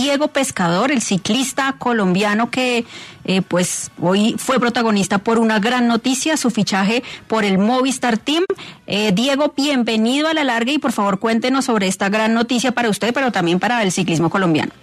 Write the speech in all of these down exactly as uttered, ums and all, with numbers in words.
Diego Pescador, el ciclista colombiano que eh, pues hoy fue protagonista por una gran noticia, su fichaje por el Movistar Team. Eh, Diego, bienvenido a La Larga y por favor cuéntenos sobre esta gran noticia para usted, pero también para el ciclismo colombiano.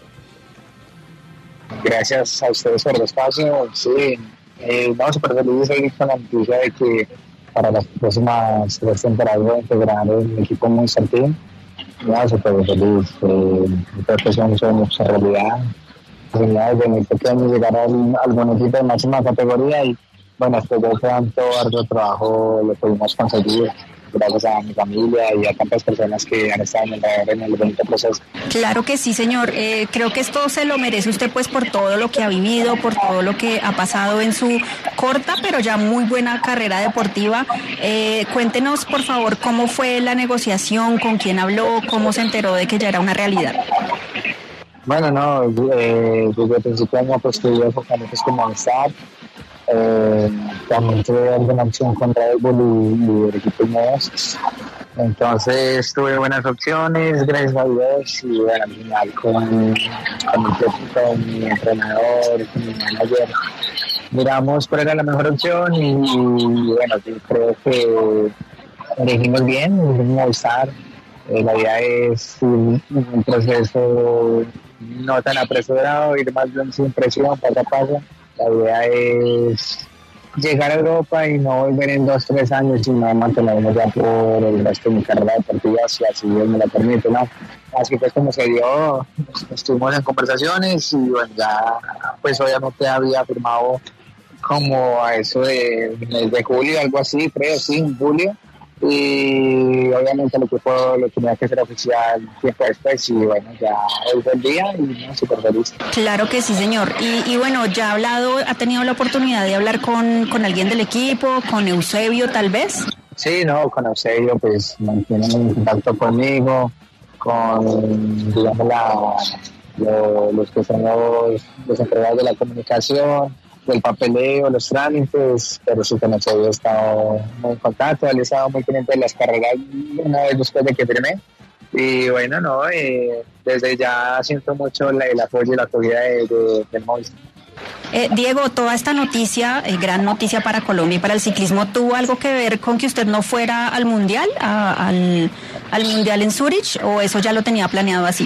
Gracias a ustedes por el espacio. Sí, eh, vamos a perder hoy con la noticia de que para las próximas tres temporadas voy a integrar el equipo Movistar Team. Ya, súper feliz, eh, creo que son sueños en realidad. Desde muy pequeño llegar al, al buen equipo de máxima categoría y bueno, después de tanto arduo trabajo lo pudimos conseguir gracias a mi familia y a tantas personas que han estado en el, en el bonito proceso. Claro que sí, señor. Eh, creo que esto se lo merece usted pues por todo lo que ha vivido, por todo lo que ha pasado en su corta pero ya muy buena carrera deportiva. Eh, cuéntenos por favor cómo fue la negociación, con quién habló, cómo se enteró de que ya era una realidad. Bueno, no, eh, desde el principio año pues tuve enfocamientos pues, como Movistar. Eh, también tuve alguna opción con Red Bull y, y el equipo nuevos. Entonces tuve buenas opciones, gracias a Dios, y bueno, al final con, con, mi, con mi entrenador, con mi manager, miramos cuál era la mejor opción y, y bueno, creo que elegimos bien, elegimos Movistar. Eh, la idea es un, un proceso no tan apresurado, ir más bien sin presión, paso a paso. La idea es llegar a Europa y no volver en dos, tres años, sino mantenernos ya por el resto de mi carrera deportiva, si así Dios me lo permite, ¿no? Así pues como se dio, estuvimos en conversaciones y bueno, ya pues obviamente había firmado como a eso de mes de julio, algo así, creo, sí, en julio. Y obviamente el equipo lo tenía que ser oficial tiempo después y bueno, ya hoy fue el día y no, súper feliz. Claro que sí, señor. Y, y bueno, ya ha hablado, ha tenido la oportunidad de hablar con, con alguien del equipo, con Eusebio tal vez. Sí, no, con Eusebio pues mantienen un contacto conmigo, con digamos la, lo, los que son los, los encargados de la comunicación, del papeleo, los trámites, pero sí con Eusebio he estado muy en contacto, él ha estado muy pendiente de las carreras una vez después de que firmé. Y bueno, no, eh, desde ya siento mucho la, el apoyo y la acogida de, de, del Movistar. Eh, Diego, toda esta noticia, eh, gran noticia para Colombia y para el ciclismo, ¿tuvo algo que ver con que usted no fuera al Mundial, a, al, al Mundial en Zurich, o eso ya lo tenía planeado así?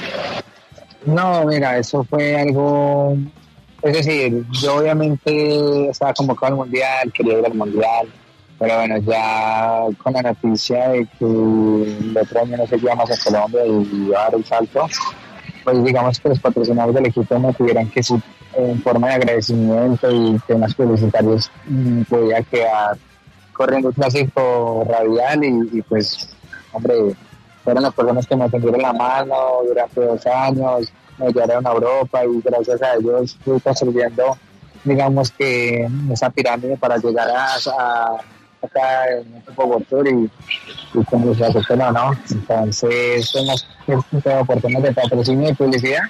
No, mira, eso fue algo... Es decir, yo obviamente estaba convocado al Mundial, quería ir al Mundial, pero bueno, ya con la noticia de que el otro año no se lleva más en Colombia y iba a dar el salto, pues digamos que los patrocinadores del equipo me pidieran que sí, en forma de agradecimiento y temas publicitarios, podía quedar corriendo un clásico radial y, y pues, hombre, fueron las personas que me tendieron la mano durante dos años, me llevaron a Europa y gracias a ellos fui construyendo, digamos que esa pirámide para llegar a, a acá en el Bogotá y, y como se hace, no, ¿no? Entonces hemos tenido oportunidades de patrocinio y publicidad,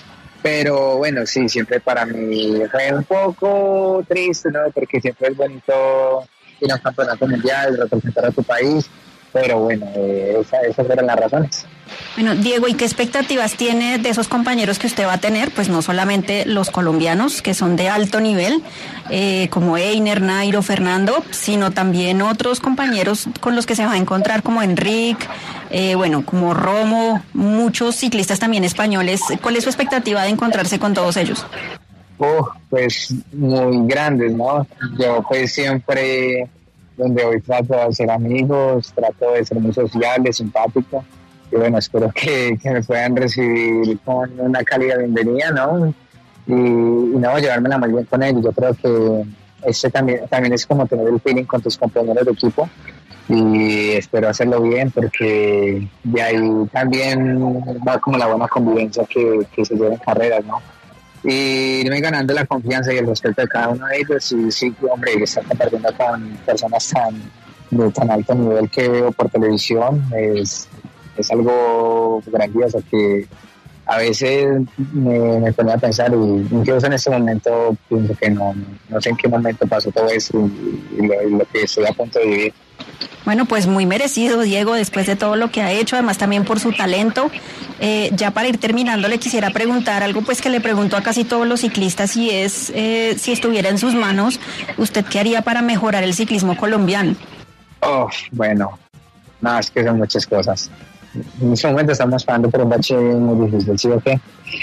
pero bueno, sí, siempre para mí fue un poco triste, ¿no? Porque siempre es bonito ir a un campeonato mundial, representar a tu país, pero bueno, eh, esa, esas eran las razones. Bueno, Diego, ¿y qué expectativas tiene de esos compañeros que usted va a tener? Pues no solamente los colombianos, que son de alto nivel, eh, como Einer, Nairo, Fernando, sino también otros compañeros con los que se va a encontrar, como Enric, eh, bueno, como Romo, muchos ciclistas también españoles. ¿Cuál es su expectativa de encontrarse con todos ellos? Oh, pues muy grandes, ¿no? Yo pues siempre, donde hoy trato de hacer amigos, trato de ser muy sociable, simpático. Y bueno, espero que, que me puedan recibir con una cálida bienvenida, ¿no? Y, y no, llevármela muy bien con ellos. Yo creo que este también, también es como tener el feeling con tus compañeros de equipo y espero hacerlo bien porque de ahí también va como la buena convivencia que, que se lleva en carreras, ¿no? Y irme ganando la confianza y el respeto de cada uno de ellos y sí, hombre, estar compartiendo con personas tan, de tan alto nivel que veo por televisión es... es algo grandioso que a veces me, me ponía a pensar y incluso en este momento pienso que no, no sé en qué momento pasó todo eso y, y, lo, y lo que estoy a punto de vivir. Bueno, pues muy merecido, Diego, después de todo lo que ha hecho, además también por su talento. Eh, ya para ir terminando, le quisiera preguntar algo pues que le pregunto a casi todos los ciclistas, y es eh, si estuviera en sus manos, ¿usted qué haría para mejorar el ciclismo colombiano? Oh, bueno, no, es que son muchas cosas. En este momento estamos pasando por un bache muy difícil, ¿sí o qué?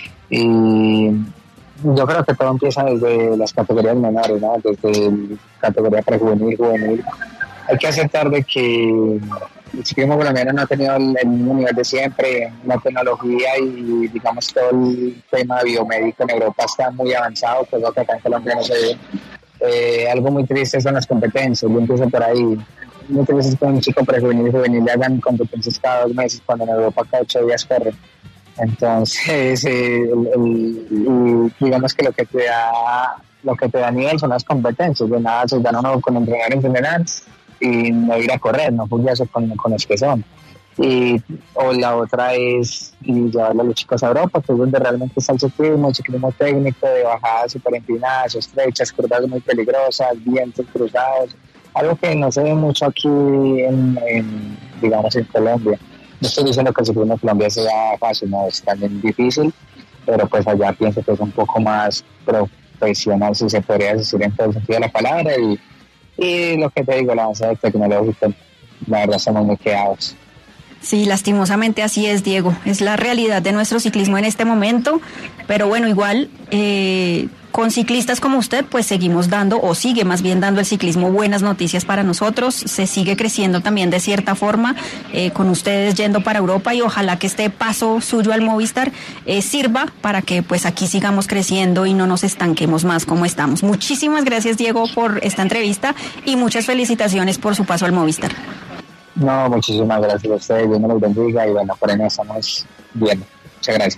Y yo creo que todo empieza desde las categorías menores, ¿no? Desde la categoría prejuvenil, juvenil. Hay que aceptar de que el ciclismo colombiano no ha tenido el, el mismo nivel de siempre. La tecnología y, digamos, todo el tema biomédico en Europa está muy avanzado, pues lo que acá en Colombia no se ve. Eh, algo muy triste son las competencias, yo empiezo por ahí. Muchas veces con un chico prejuvenil y juvenil le hagan competencias cada dos meses, cuando en Europa cada ocho días corren. Entonces, eh, el, el, el, digamos que lo que te da lo que te da nivel son las competencias. De nada se gana uno con entrenar en general y no ir a correr, no jugarse con, con los que son. Y, o la otra es llevarle a los chicos a Europa, que es donde realmente está el ciclismo, el ciclismo técnico, de bajadas súper empinadas, estrechas, curvas muy peligrosas, vientos cruzados, algo que no se ve mucho aquí en, en digamos, en Colombia. No estoy diciendo que el ciclismo en Colombia sea fácil, no, es también difícil, pero pues allá pienso que es un poco más profesional, si se podría decir en todo el sentido de la palabra, y, y lo que te digo, el avance tecnológico, la verdad estamos muy quedados. Sí, lastimosamente así es, Diego. Es la realidad de nuestro ciclismo en este momento, pero bueno, igual eh, con ciclistas como usted, pues seguimos dando, o sigue más bien dando el ciclismo buenas noticias para nosotros. Se sigue creciendo también de cierta forma, eh, con ustedes yendo para Europa, y ojalá que este paso suyo al Movistar eh, sirva para que pues aquí sigamos creciendo y no nos estanquemos más como estamos. Muchísimas gracias, Diego, por esta entrevista y muchas felicitaciones por su paso al Movistar. No, muchísimas gracias a ustedes, Dios me los bendiga y bueno, por ahí nos estamos viendo. Muchas gracias.